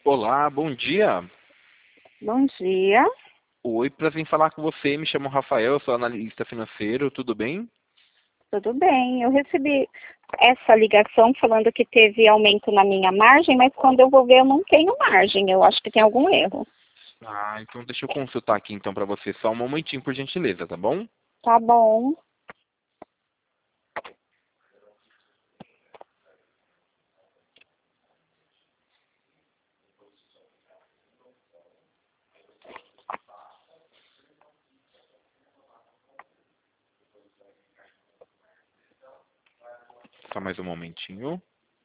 Olá, bom dia. Bom dia, Oi, prazer em falar com você. Me chamo Rafael, eu sou analista financeiro, tudo bem? tudo bem? Eu recebi essa ligação falando que teve aumento na minha margem, mas quando eu vou ver eu não tenho margem, eu acho que tem algum erro. Ah, então deixa eu consultar aqui então para você só um momentinho, por gentileza, tá bom? Tá bom, Só mais um momentinho.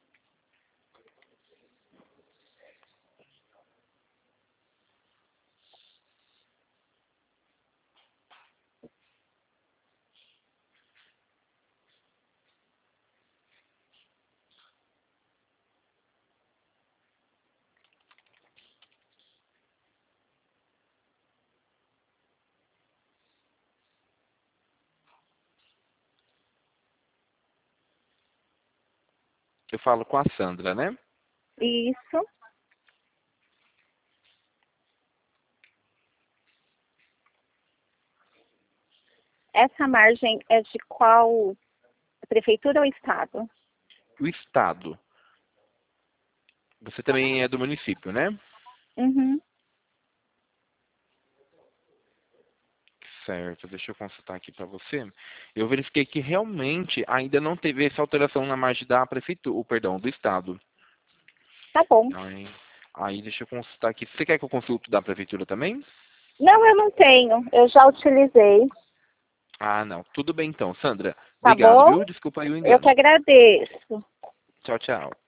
Eu falo com a Sandra, né? isso. Essa margem é de qual prefeitura ou estado? O estado. Você também é do município, né? Uhum, Certo, deixa eu consultar aqui para você. Eu verifiquei que realmente ainda não teve essa alteração na margem da prefeitura, perdão, do estado. tá bom. Aí deixa eu consultar aqui. Você quer que eu consulte da prefeitura também? Não, eu não tenho, eu já utilizei, Ah, não. Tudo bem então, Sandra. tá Obrigado, bom? viu? Desculpa aí o Eu que engano. agradeço. Tchau, tchau.